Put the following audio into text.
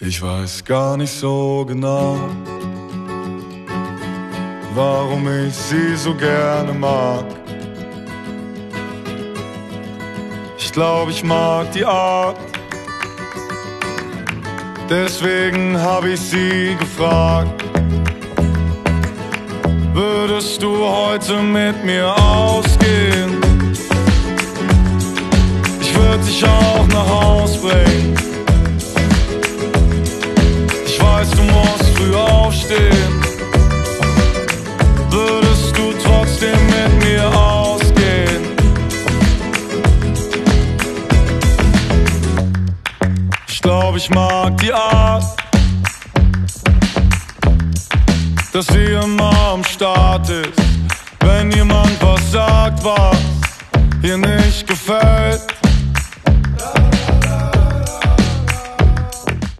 Ich weiß gar nicht so genau, warum ich sie so gerne mag. Ich glaube, ich mag die Art, deswegen hab ich sie gefragt: Würdest du heute mit mir ausgehen? Ich würd dich auch nach Haus bringen. Ich weiß, du musst früh aufstehen. Würdest du trotzdem mit mir ausgehen? Ich glaube, ich mag die Art, dass sie immer am Start ist, wenn jemand was sagt, was ihr nicht gefällt.